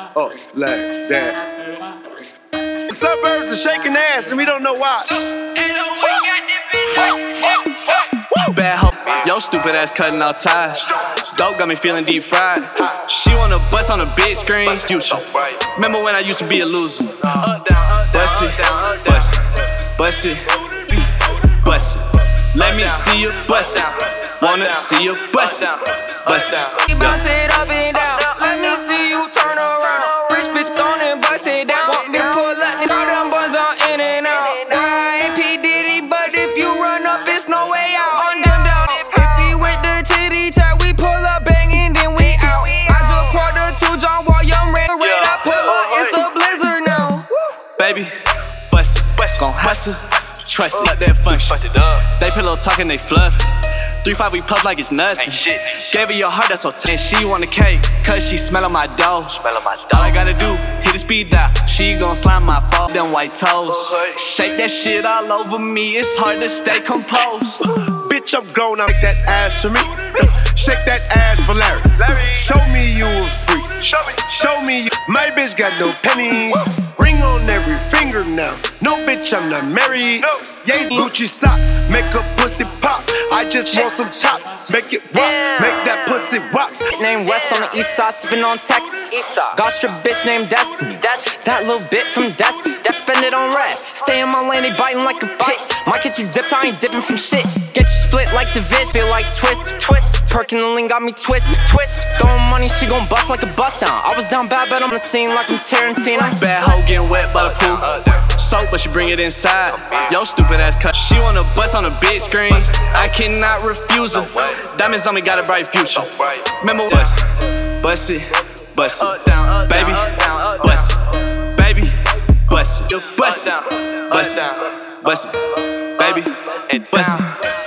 up like that. The suburbs are shaking ass and we don't know why. Bad hoe, yo stupid ass cutting out ties. Dope got me feeling deep fried. She wanna bust on a big screen. Future. Remember when I used to be a loser? Bust it, bust it, bust it, bust it. Let me see you bust it. Wanna see you bust it, bust it. Bounce it up and down. Let me see you turn around. Rich bitch gone and bust it down. Want me pull up and all them buns on in and out. I ain't P. Diddy, but if you run up, it's no way out. On them down. If he with the titty chat, we pull up banging, then we out. I just poured the 2 John while young red. I pull up, it's a blizzard now. Baby, bust it, gon' have to trust it. Let that function. They pillow talking, they fluff. 3-5, we puff like it's nothing. Gave her your heart, that's so tight. She want a cake, cause she smellin' my dough. All I gotta do, hit the speed dial. She gon' slime my fall, them white toes. Shake that shit all over me, it's hard to stay composed. Bitch, I'm grown, I make that ass for me. Shake that ass for Larry. Show me you a freak. Show me you. My bitch got no pennies. Ring on every finger now. No bitch, I'm not married. Ye's Gucci socks, make a pussy pop. I just want some top, make it rock, make that pussy rock. Named West on the east side, sippin' on Texas. Got strip bitch named Destiny. That little bit from Destiny. Spend it on red. Stay in my lane, they biting like a pit. Might get you dipped, I ain't dipping from shit. Get you split like the Viz, feel like twist. Perkin' the link got me twisted. Throwing money, she gon' bust like a bust down. I was down bad, but I'm the scene like I'm Tarantino. Bad hoe getting wet by the pool. Soap, but she bring it inside. Yo, stupid ass cut. She wanna bust on a big screen. I cannot refuse her. Diamonds on me got a bright future. Remember, bust it, bust it, bust it, baby, bust it, baby, bust it, bust it, bust it, bust it, baby, bust it.